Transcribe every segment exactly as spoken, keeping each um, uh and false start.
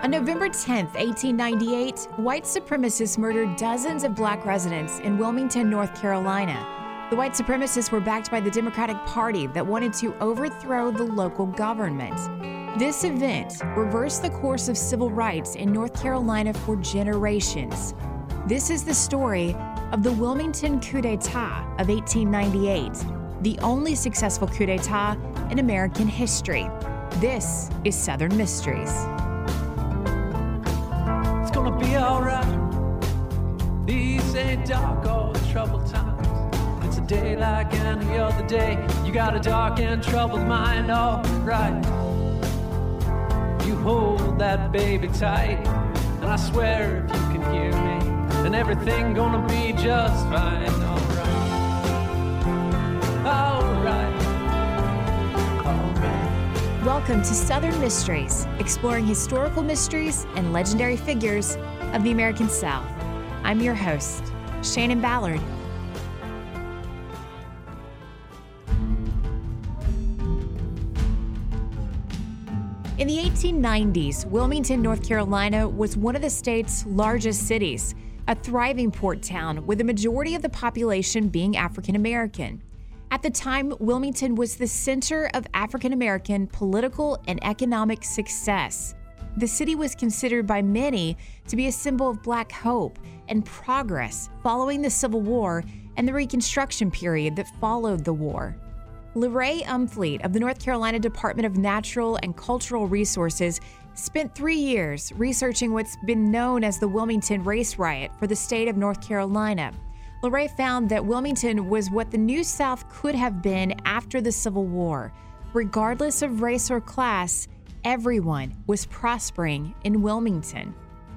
On November tenth, eighteen ninety-eight, white supremacists murdered dozens of black residents in Wilmington, North Carolina. The white supremacists were backed by the Democratic Party that wanted to overthrow the local government. This event reversed the course of civil rights in North Carolina for generations. This is the story of the Wilmington coup d'etat of eighteen ninety-eight, the only successful coup d'etat in American history. This is Southern Mysteries. It's gonna be alright. These ain't dark or troubled times. It's a day like any other day. You got a dark and troubled mind, alright. You hold that baby tight, and I swear if you can hear me, then everything gonna be just fine, alright. Alright. Alright. Welcome to Southern Mysteries, exploring historical mysteries and legendary figures of the American South. I'm your host, Shannon Ballard. In the eighteen nineties, Wilmington, North Carolina was one of the state's largest cities, a thriving port town with the majority of the population being African American. At the time, Wilmington was the center of African American political and economic success. The city was considered by many to be a symbol of Black hope and progress following the Civil War and the Reconstruction period that followed the war. LaRae Umfleet of the North Carolina Department of Natural and Cultural Resources spent three years researching what's been known as the Wilmington Race Riot for the state of North Carolina. LaRae found that Wilmington was what the New South could have been after the Civil War. Regardless of race or class, everyone was prospering in Wilmington.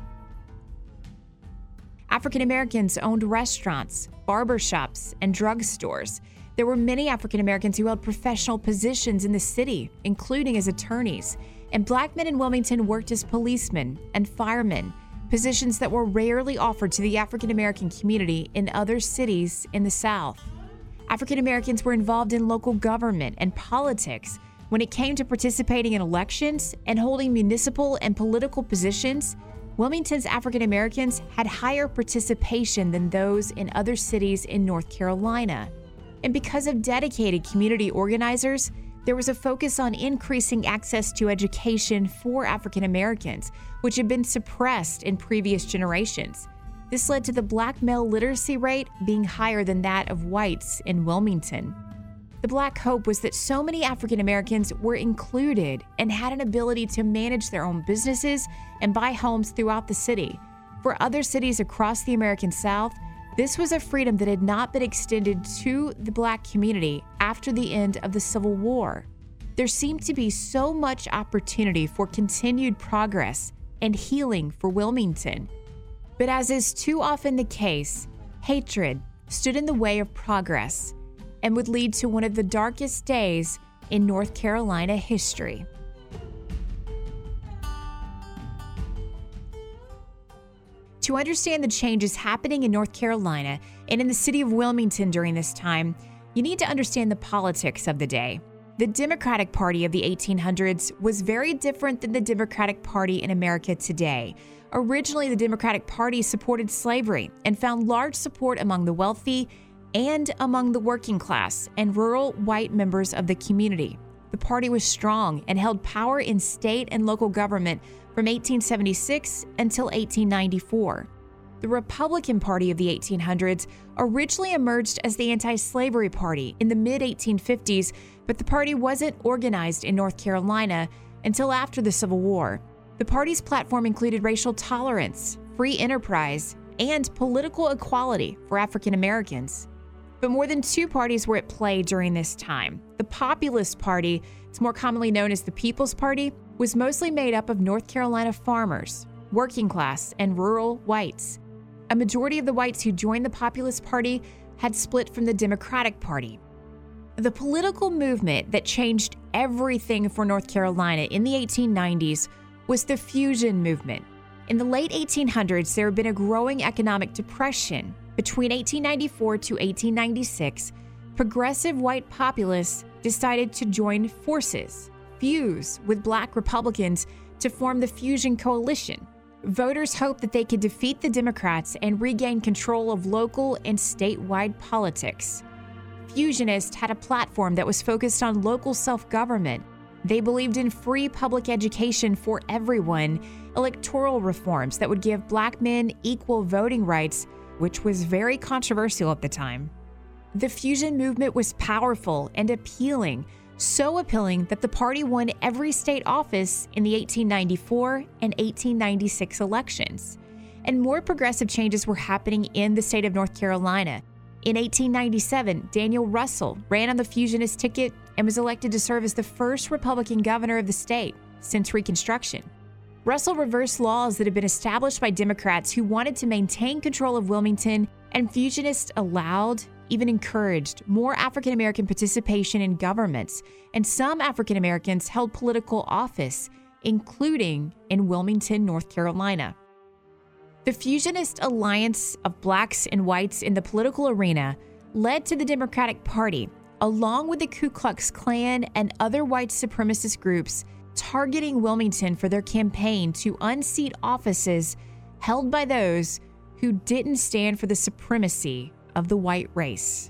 African Americans owned restaurants, barbershops, and drugstores. There were many African Americans who held professional positions in the city, including as attorneys, and Black men in Wilmington worked as policemen and firemen, positions that were rarely offered to the African American community in other cities in the South. African Americans were involved in local government and politics. When it came to participating in elections and holding municipal and political positions, Wilmington's African Americans had higher participation than those in other cities in North Carolina. And because of dedicated community organizers, there was a focus on increasing access to education for African Americans, which had been suppressed in previous generations. This led to the Black male literacy rate being higher than that of whites in Wilmington. The Black hope was that so many African Americans were included and had an ability to manage their own businesses and buy homes throughout the city. For other cities across the American South, this was a freedom that had not been extended to the Black community after the end of the Civil War. There seemed to be so much opportunity for continued progress and healing for Wilmington. But as is too often the case, hatred stood in the way of progress and would lead to one of the darkest days in North Carolina history. To understand the changes happening in North Carolina and in the city of Wilmington during this time, you need to understand the politics of the day. The Democratic Party of the eighteen hundreds was very different than the Democratic Party in America today. Originally, the Democratic Party supported slavery and found large support among the wealthy and among the working class and rural white members of the community. The party was strong and held power in state and local government from eighteen seventy-six until eighteen ninety-four. The Republican Party of the eighteen hundreds originally emerged as the anti-slavery party in the mid eighteen fifties, but the party wasn't organized in North Carolina until after the Civil War. The party's platform included racial tolerance, free enterprise, and political equality for African Americans. But more than two parties were at play during this time. The Populist Party, it's more commonly known as the People's Party, was mostly made up of North Carolina farmers, working class, and rural whites. A majority of the whites who joined the Populist Party had split from the Democratic Party. The political movement that changed everything for North Carolina in the eighteen nineties was the Fusion Movement. In the late eighteen hundreds, there had been a growing economic depression. Between eighteen ninety-four to eighteen ninety-six, progressive white populists decided to join forces, fuse with Black Republicans to form the Fusion Coalition. Voters hoped that they could defeat the Democrats and regain control of local and statewide politics. Fusionists had a platform that was focused on local self-government. They believed in free public education for everyone, electoral reforms that would give Black men equal voting rights, which was very controversial at the time. The Fusion movement was powerful and appealing, so appealing that the party won every state office in the eighteen ninety-four and eighteen ninety-six elections. And more progressive changes were happening in the state of North Carolina. In eighteen ninety-seven, Daniel Russell ran on the Fusionist ticket and was elected to serve as the first Republican governor of the state since Reconstruction. Russell reversed laws that had been established by Democrats who wanted to maintain control of Wilmington, and Fusionists allowed, even encouraged, more African American participation in governments, and some African Americans held political office, including in Wilmington, North Carolina. The Fusionist alliance of blacks and whites in the political arena led to the Democratic Party, along with the Ku Klux Klan and other white supremacist groups, targeting Wilmington for their campaign to unseat offices held by those who didn't stand for the supremacy of the white race.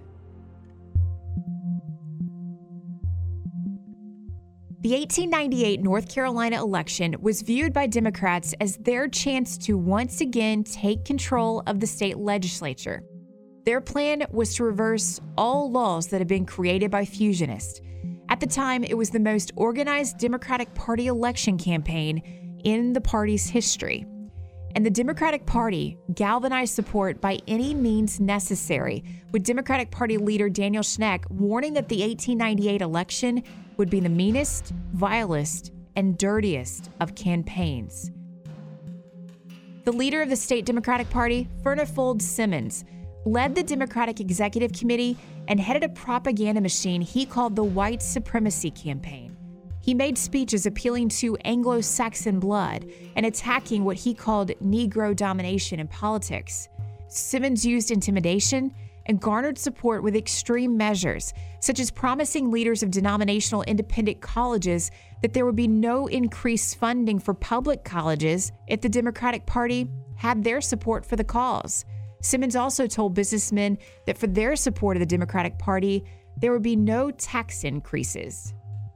The eighteen ninety-eight North Carolina election was viewed by Democrats as their chance to once again take control of the state legislature. Their plan was to reverse all laws that had been created by Fusionists. At the time, it was the most organized Democratic Party election campaign in the party's history. And the Democratic Party galvanized support by any means necessary, with Democratic Party leader Daniel Schneck warning that the eighteen ninety-eight election would be the meanest, vilest, and dirtiest of campaigns. The leader of the state Democratic Party, Furnifold Simmons, led the Democratic Executive Committee and headed a propaganda machine he called the White Supremacy Campaign. He made speeches appealing to Anglo-Saxon blood and attacking what he called Negro domination in politics. Simmons used intimidation and garnered support with extreme measures, such as promising leaders of denominational independent colleges that there would be no increased funding for public colleges if the Democratic Party had their support for the cause. Simmons also told businessmen that for their support of the Democratic Party, there would be no tax increases.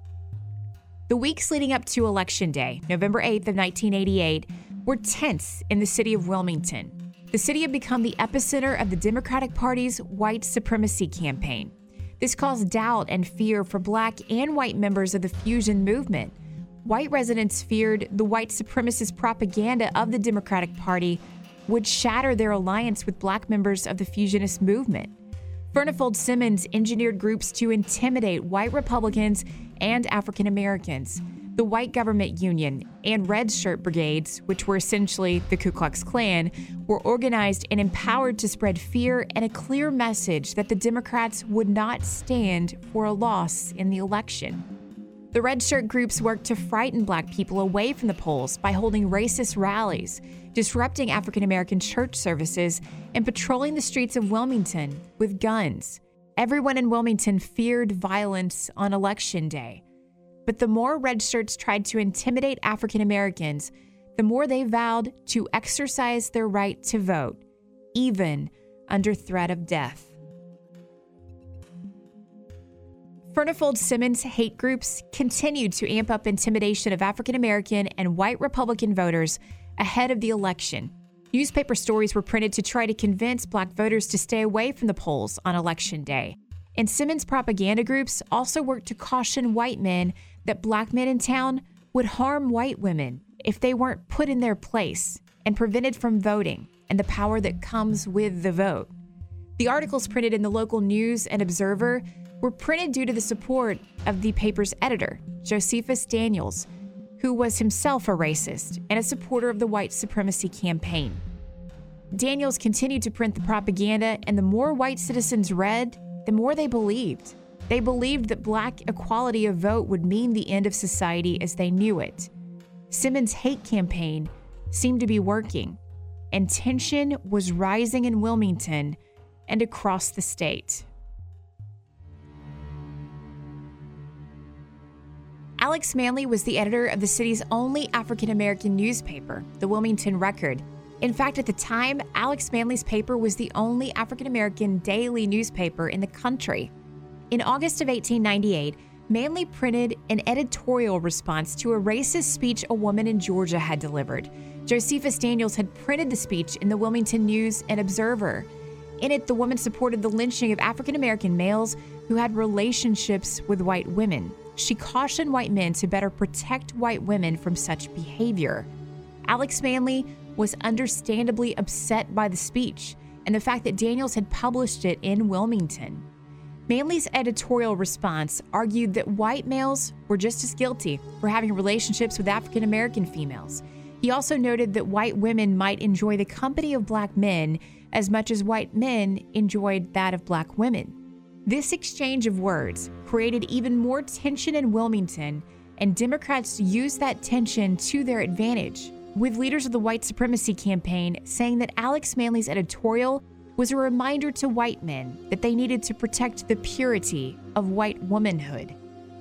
The weeks leading up to Election Day, November eighth of nineteen eighty-eight, were tense in the city of Wilmington. The city had become the epicenter of the Democratic Party's white supremacy campaign. This caused doubt and fear for black and white members of the Fusion movement. White residents feared the white supremacist propaganda of the Democratic Party would shatter their alliance with black members of the Fusionist movement. Furnifold Simmons engineered groups to intimidate white Republicans and African Americans. The White Government Union and Red Shirt Brigades, which were essentially the Ku Klux Klan, were organized and empowered to spread fear and a clear message that the Democrats would not stand for a loss in the election. The Red Shirt groups worked to frighten black people away from the polls by holding racist rallies, disrupting African American church services, and patrolling the streets of Wilmington with guns. Everyone in Wilmington feared violence on Election Day. But the more Red Shirts tried to intimidate African Americans, the more they vowed to exercise their right to vote, even under threat of death. Furnifold Simmons hate groups continued to amp up intimidation of African American and white Republican voters ahead of the election. Newspaper stories were printed to try to convince black voters to stay away from the polls on Election Day. And Simmons' propaganda groups also worked to caution white men that black men in town would harm white women if they weren't put in their place and prevented from voting and the power that comes with the vote. The articles printed in the local News and Observer were printed due to the support of the paper's editor, Josephus Daniels, who was himself a racist and a supporter of the white supremacy campaign. Daniels continued to print the propaganda, and the more white citizens read, the more they believed. They believed that black equality of vote would mean the end of society as they knew it. Simmons' hate campaign seemed to be working, and tension was rising in Wilmington and across the state. Alex Manly was the editor of the city's only African-American newspaper, the Wilmington Record. In fact, at the time, Alex Manly's paper was the only African-American daily newspaper in the country. In August of eighteen ninety-eight, Manly printed an editorial response to a racist speech a woman in Georgia had delivered. Josephus Daniels had printed the speech in the Wilmington News and Observer. In it, the woman supported the lynching of African-American males who had relationships with white women. She cautioned white men to better protect white women from such behavior. Alex Manly was understandably upset by the speech and the fact that Daniels had published it in Wilmington. Manly's editorial response argued that white males were just as guilty for having relationships with African-American females. He also noted that white women might enjoy the company of black men as much as white men enjoyed that of black women. This exchange of words created even more tension in Wilmington, and Democrats used that tension to their advantage, with leaders of the white supremacy campaign saying that Alex Manly's editorial was a reminder to white men that they needed to protect the purity of white womanhood.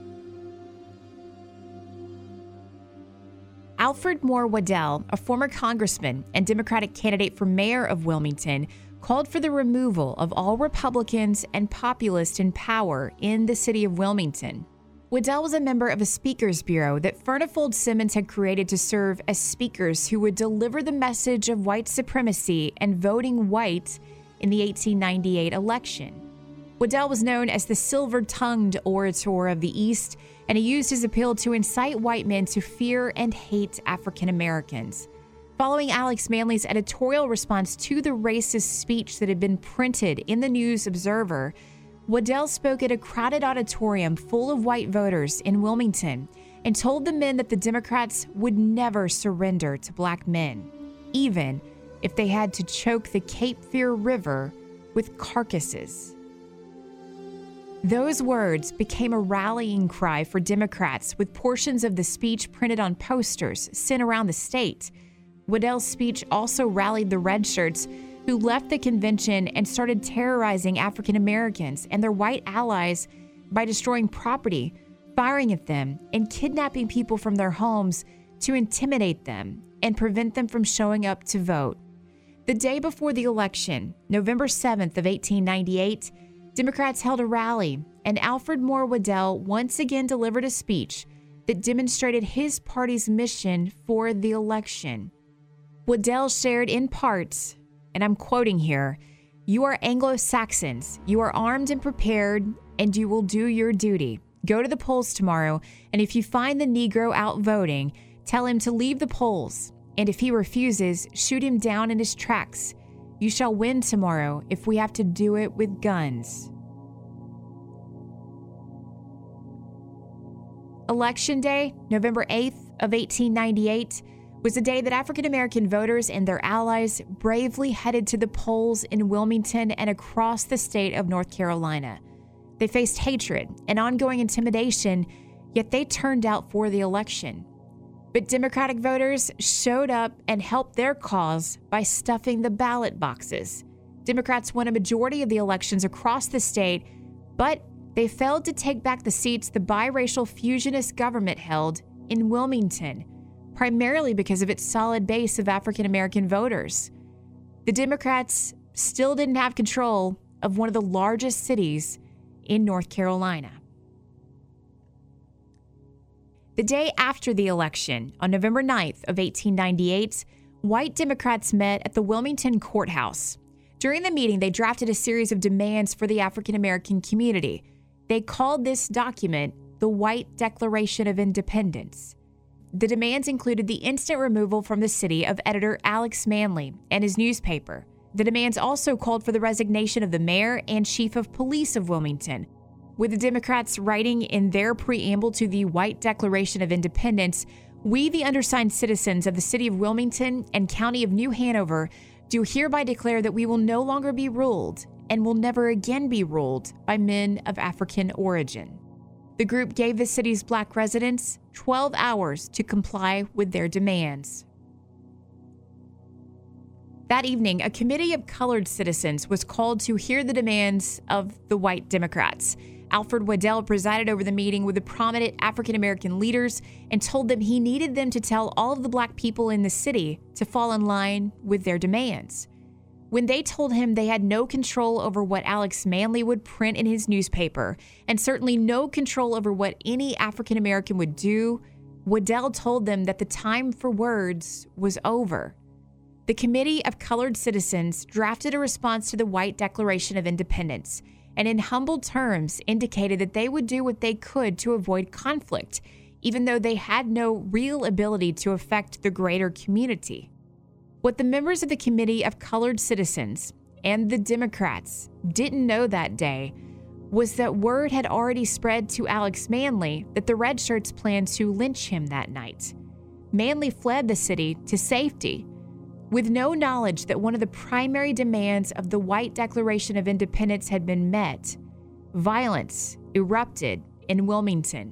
Alfred Moore Waddell, a former congressman and Democratic candidate for mayor of Wilmington, called for the removal of all Republicans and populists in power in the city of Wilmington. Waddell was a member of a speakers bureau that Furnifold Simmons had created to serve as speakers who would deliver the message of white supremacy and voting white in the eighteen ninety-eight election. Waddell was known as the silver-tongued orator of the East, and he used his appeal to incite white men to fear and hate African Americans. Following Alex Manly's editorial response to the racist speech that had been printed in the News Observer, Waddell spoke at a crowded auditorium full of white voters in Wilmington and told the men that the Democrats would never surrender to black men, even if they had to choke the Cape Fear River with carcasses. Those words became a rallying cry for Democrats, with portions of the speech printed on posters sent around the state. Waddell's speech also rallied the red shirts, who left the convention and started terrorizing African Americans and their white allies by destroying property, firing at them, and kidnapping people from their homes to intimidate them and prevent them from showing up to vote. The day before the election, November seventh of eighteen ninety-eight, Democrats held a rally, and Alfred Moore Waddell once again delivered a speech that demonstrated his party's mission for the election. Waddell shared in part, and I'm quoting here, "You are Anglo-Saxons, you are armed and prepared, and you will do your duty. Go to the polls tomorrow, and if you find the Negro out voting, tell him to leave the polls, and if he refuses, shoot him down in his tracks. You shall win tomorrow if we have to do it with guns." Election Day, November eighth of eighteen ninety-eight, was the day that African American voters and their allies bravely headed to the polls in Wilmington and across the state of North Carolina. They faced hatred and ongoing intimidation, yet they turned out for the election. But Democratic voters showed up and helped their cause by stuffing the ballot boxes. Democrats won a majority of the elections across the state, but they failed to take back the seats the biracial fusionist government held in Wilmington, primarily because of its solid base of African American voters. The Democrats still didn't have control of one of the largest cities in North Carolina. The day after the election, on November ninth of eighteen ninety-eight, white Democrats met at the Wilmington courthouse. During the meeting, they drafted a series of demands for the African American community. They called this document the White Declaration of Independence. The demands included the instant removal from the city of editor Alex Manly and his newspaper. The demands also called for the resignation of the mayor and chief of police of Wilmington, with the Democrats writing in their preamble to the White Declaration of Independence, "We, the undersigned citizens of the city of Wilmington and county of New Hanover, do hereby declare that we will no longer be ruled and will never again be ruled by men of African origin." The group gave the city's black residents twelve hours to comply with their demands. That evening, a committee of colored citizens was called to hear the demands of the white Democrats. Alfred Waddell presided over the meeting with the prominent African-American leaders and told them he needed them to tell all of the black people in the city to fall in line with their demands. When they told him they had no control over what Alex Manly would print in his newspaper, and certainly no control over what any African-American would do, Waddell told them that the time for words was over. The Committee of Colored Citizens drafted a response to the White Declaration of Independence, and in humble terms indicated that they would do what they could to avoid conflict, even though they had no real ability to affect the greater community. What the members of the Committee of Colored Citizens and the Democrats didn't know that day was that word had already spread to Alex Manly that the Red Shirts planned to lynch him that night. Manly fled the city to safety, with no knowledge that one of the primary demands of the White Declaration of Independence had been met. Violence erupted in Wilmington.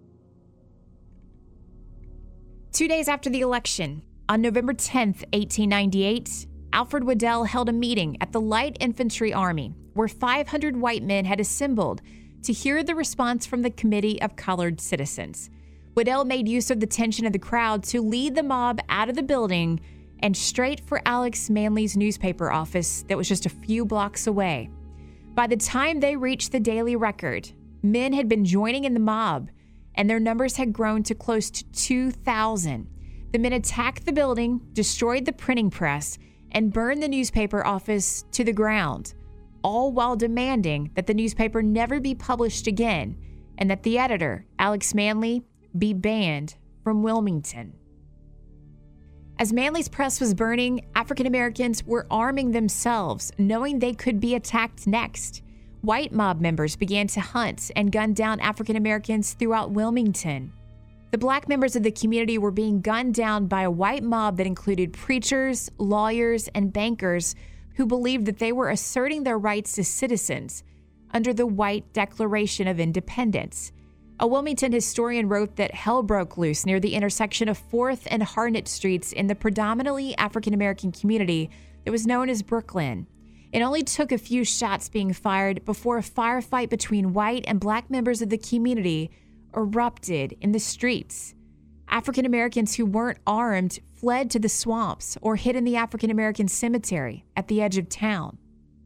Two days after the election, on November tenth, eighteen ninety-eight, Alfred Waddell held a meeting at the Light Infantry Army, where five hundred white men had assembled to hear the response from the Committee of Colored Citizens. Waddell made use of the tension of the crowd to lead the mob out of the building and straight for Alex Manly's newspaper office that was just a few blocks away. By the time they reached the Daily Record, men had been joining in the mob, and their numbers had grown to close to two thousand. The men attacked the building, destroyed the printing press, and burned the newspaper office to the ground, all while demanding that the newspaper never be published again and that the editor, Alex Manly, be banned from Wilmington. As Manly's press was burning, African Americans were arming themselves, knowing they could be attacked next. White mob members began to hunt and gun down African Americans throughout Wilmington. The black members of the community were being gunned down by a white mob that included preachers, lawyers, and bankers who believed that they were asserting their rights as citizens under the White Declaration of Independence. A Wilmington historian wrote that hell broke loose near the intersection of fourth and Harnett Streets in the predominantly African-American community that was known as Brooklyn. It only took a few shots being fired before a firefight between white and black members of the community erupted in the streets. African-Americans who weren't armed fled to the swamps or hid in the African-American cemetery at the edge of town.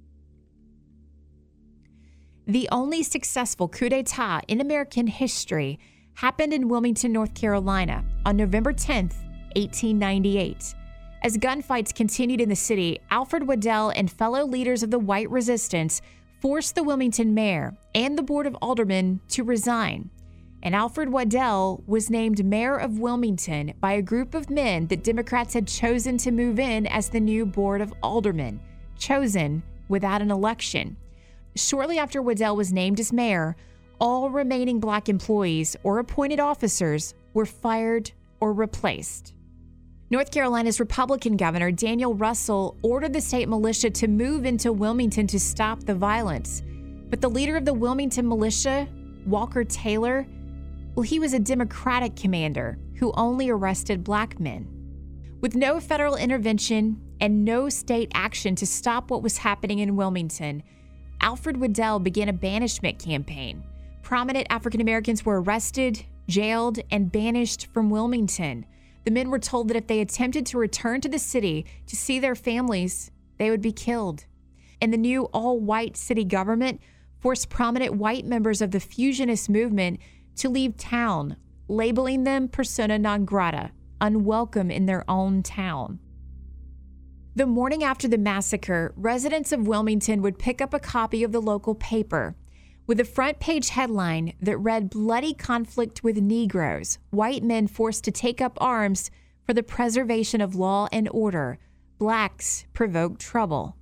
The only successful coup d'etat in American history happened in Wilmington, North Carolina on November tenth, eighteen ninety-eight. As gunfights continued in the city, Alfred Waddell and fellow leaders of the white resistance forced the Wilmington mayor and the board of aldermen to resign. And Alfred Waddell was named mayor of Wilmington by a group of men that Democrats had chosen to move in as the new board of aldermen, chosen without an election. Shortly after Waddell was named as mayor, all remaining black employees or appointed officers were fired or replaced. North Carolina's Republican governor, Daniel Russell, ordered the state militia to move into Wilmington to stop the violence. But the leader of the Wilmington militia, Walker Taylor, well, he was a Democratic commander who only arrested black men. With no federal intervention and no state action to stop what was happening in Wilmington, Alfred Waddell began a banishment campaign. Prominent African Americans were arrested, jailed, and banished from Wilmington. The men were told that if they attempted to return to the city to see their families, they would be killed. And the new all-white city government forced prominent white members of the fusionist movement to leave town, labeling them persona non grata, unwelcome in their own town. The morning after the massacre, residents of Wilmington would pick up a copy of the local paper with a front page headline that read, "Bloody conflict with Negroes. White men forced to take up arms for the preservation of law and order. Blacks provoke trouble."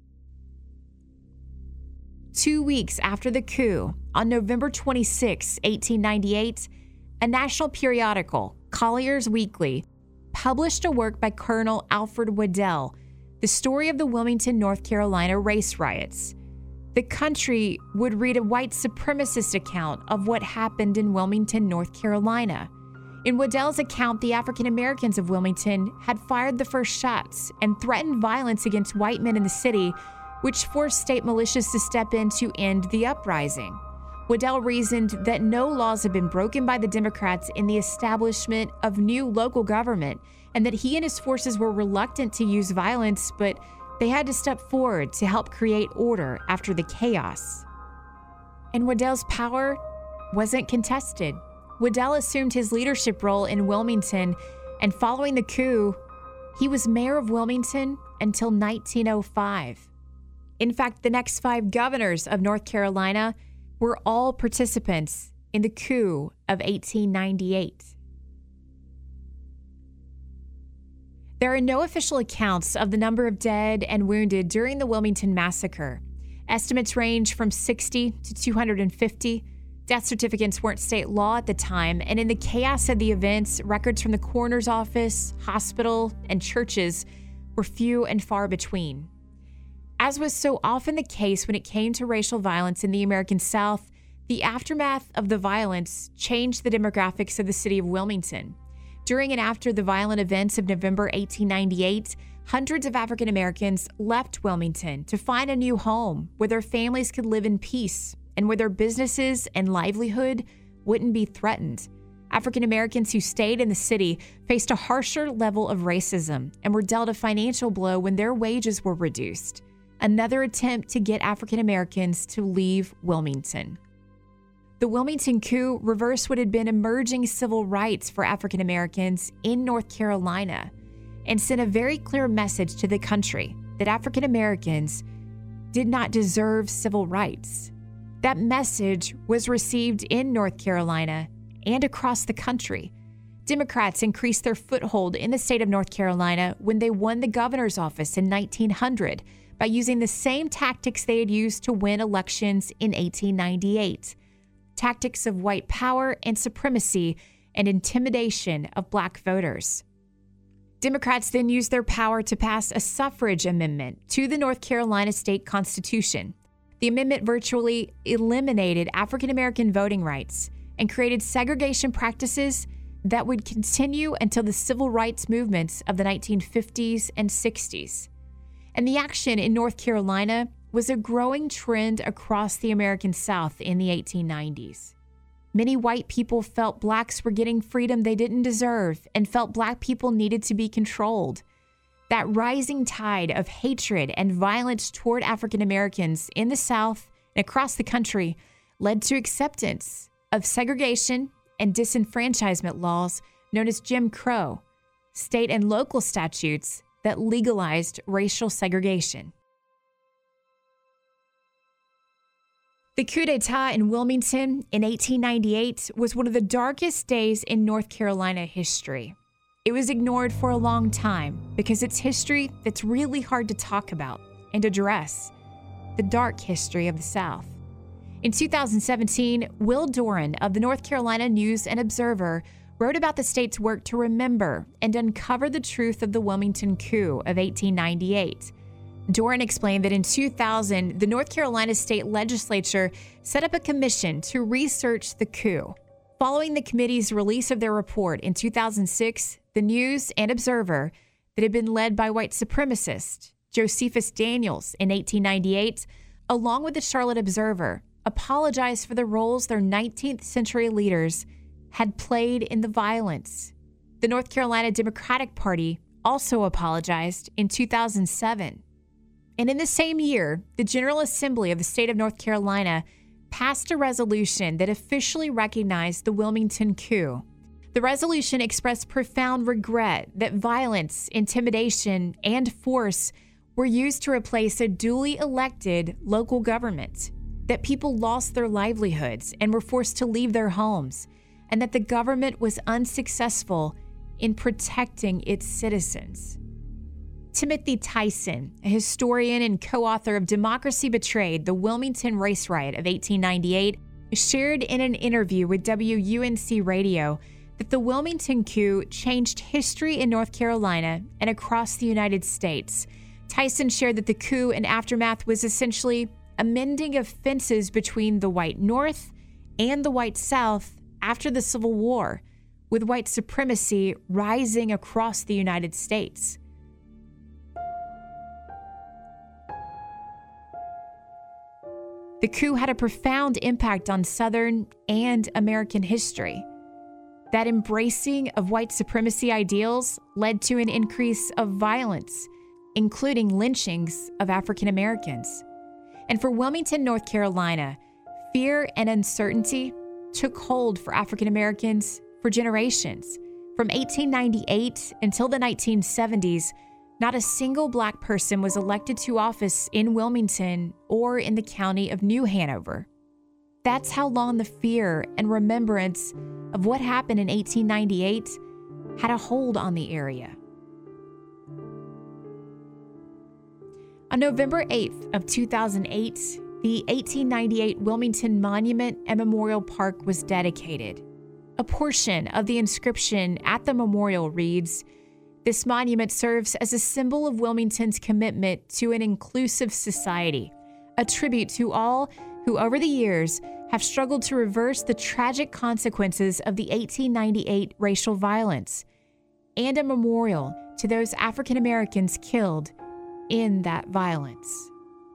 Two weeks after the coup, on November twenty-sixth, eighteen ninety-eight, a national periodical, Collier's Weekly, published a work by Colonel Alfred Waddell, The Story of the Wilmington, North Carolina Race Riots. The country would read a white supremacist account of what happened in Wilmington, North Carolina. In Waddell's account, the African Americans of Wilmington had fired the first shots and threatened violence against white men in the city, which forced state militias to step in to end the uprising. Waddell reasoned that no laws had been broken by the Democrats in the establishment of new local government, and that he and his forces were reluctant to use violence, but they had to step forward to help create order after the chaos. And Waddell's power wasn't contested. Waddell assumed his leadership role in Wilmington, and following the coup, he was mayor of Wilmington until nineteen oh five. In fact, the next five governors of North Carolina were all participants in the coup of eighteen ninety-eight. There are no official accounts of the number of dead and wounded during the Wilmington massacre. Estimates range from sixty to two hundred fifty. Death certificates weren't state law at the time, and in the chaos of the events, records from the coroner's office, hospital, and churches were few and far between. As was so often the case when it came to racial violence in the American South, the aftermath of the violence changed the demographics of the city of Wilmington. During and after the violent events of November eighteen ninety-eight, hundreds of African Americans left Wilmington to find a new home where their families could live in peace and where their businesses and livelihood wouldn't be threatened. African Americans who stayed in the city faced a harsher level of racism and were dealt a financial blow when their wages were reduced. Another attempt to get African Americans to leave Wilmington. The Wilmington coup reversed what had been emerging civil rights for African Americans in North Carolina and sent a very clear message to the country that African Americans did not deserve civil rights. That message was received in North Carolina and across the country. Democrats increased their foothold in the state of North Carolina when they won the governor's office in nineteen hundred by using the same tactics they had used to win elections in eighteen ninety-eight. Tactics of white power and supremacy and intimidation of black voters. Democrats then used their power to pass a suffrage amendment to the North Carolina state constitution. The amendment virtually eliminated African American voting rights and created segregation practices that would continue until the civil rights movements of the nineteen fifties and sixties. And the action in North Carolina was a growing trend across the American South in the eighteen nineties. Many white people felt blacks were getting freedom they didn't deserve and felt black people needed to be controlled. That rising tide of hatred and violence toward African Americans in the South and across the country led to acceptance of segregation and disenfranchisement laws known as Jim Crow, state and local statutes that legalized racial segregation. The coup d'etat in Wilmington in eighteen ninety-eight was one of the darkest days in North Carolina history. It was ignored for a long time because it's history that's really hard to talk about and address, the dark history of the South. In two thousand seventeen, Will Doran of the North Carolina News and Observer wrote about the state's work to remember and uncover the truth of the Wilmington coup of eighteen ninety-eight. Doran explained that in two thousand, the North Carolina state legislature set up a commission to research the coup. Following the committee's release of their report in two thousand six, the News and Observer, that had been led by white supremacist Josephus Daniels in eighteen ninety-eight, along with the Charlotte Observer, apologized for the roles their nineteenth century leaders had played in the violence. The North Carolina Democratic Party also apologized in two thousand seven. And in the same year, the General Assembly of the state of North Carolina passed a resolution that officially recognized the Wilmington coup. The resolution expressed profound regret that violence, intimidation, and force were used to replace a duly elected local government, that people lost their livelihoods and were forced to leave their homes, and that the government was unsuccessful in protecting its citizens. Timothy Tyson, a historian and co-author of Democracy Betrayed, the Wilmington Race Riot of eighteen ninety-eight, shared in an interview with W U N C Radio that the Wilmington coup changed history in North Carolina and across the United States. Tyson shared that the coup and aftermath was essentially a mending of fences between the white North and the white South after the Civil War, with white supremacy rising across the United States. The coup had a profound impact on Southern and American history. That embracing of white supremacy ideals led to an increase of violence, including lynchings of African Americans. And for Wilmington, North Carolina, fear and uncertainty took hold for African Americans for generations. From eighteen ninety-eight until the nineteen seventies, not a single Black person was elected to office in Wilmington or in the county of New Hanover. That's how long the fear and remembrance of what happened in eighteen ninety-eight had a hold on the area. On November eighth of two thousand eight, the eighteen ninety-eight Wilmington Monument and Memorial Park was dedicated. A portion of the inscription at the memorial reads, "This monument serves as a symbol of Wilmington's commitment to an inclusive society, a tribute to all who over the years have struggled to reverse the tragic consequences of the eighteen ninety-eight racial violence, and a memorial to those African Americans killed in that violence."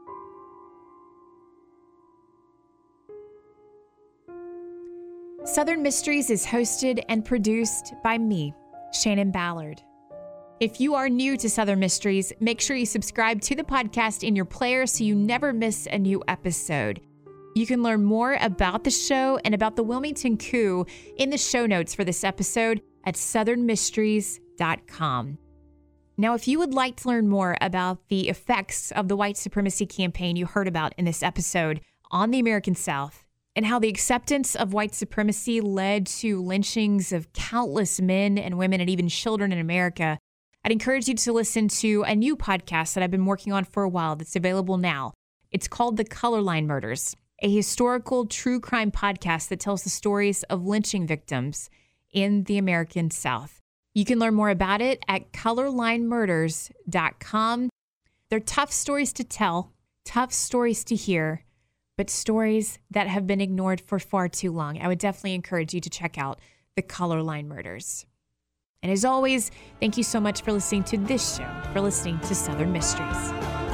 Southern Mysteries is hosted and produced by me, Shannon Ballard. If you are new to Southern Mysteries, make sure you subscribe to the podcast in your player so you never miss a new episode. You can learn more about the show and about the Wilmington coup in the show notes for this episode at southern mysteries dot com. Now, if you would like to learn more about the effects of the white supremacy campaign you heard about in this episode on the American South, and how the acceptance of white supremacy led to lynchings of countless men and women and even children in America, I'd encourage you to listen to a new podcast that I've been working on for a while that's available now. It's called The Colorline Murders, a historical true crime podcast that tells the stories of lynching victims in the American South. You can learn more about it at colorline murders dot com. They're tough stories to tell, tough stories to hear, but stories that have been ignored for far too long. I would definitely encourage you to check out The Colorline Murders. And as always, thank you so much for listening to this show, for listening to Southern Mysteries.